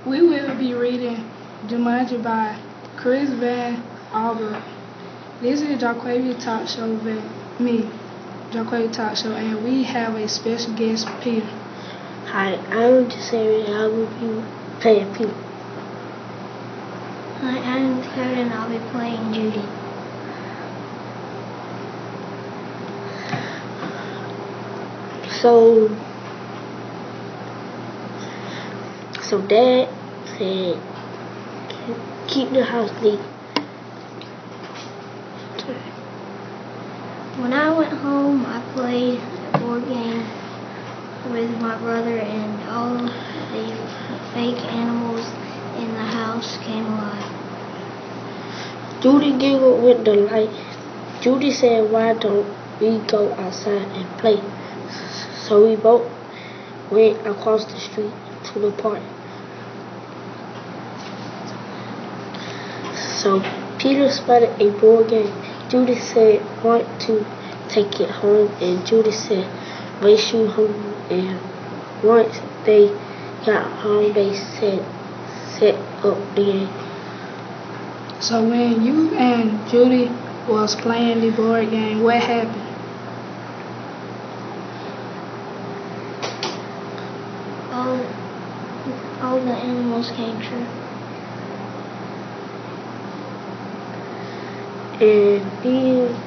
We will be reading Jumanji by Chris Van Allbrug. This is Jaquavia Talk Show with me, Jaquavia Talk Show, and we have a special guest, Peter. Hi, I'm Jasari, and I will be playing Peter. Hi, I'm Dakota, and I'll be playing Judy. So Dad said, keep the house neat. When I went home, I played a board game with my brother, and all the fake animals in the house came alive. Judy giggled with delight. Judy said, why don't we go outside and play? So we both went across the street to the park. So Peter spotted a board game. Judy said, want to take it home, and Judy said, race you home. And once they got home, they set up the game. So when you and Judy was playing the board game, what happened? All the animals came true. And then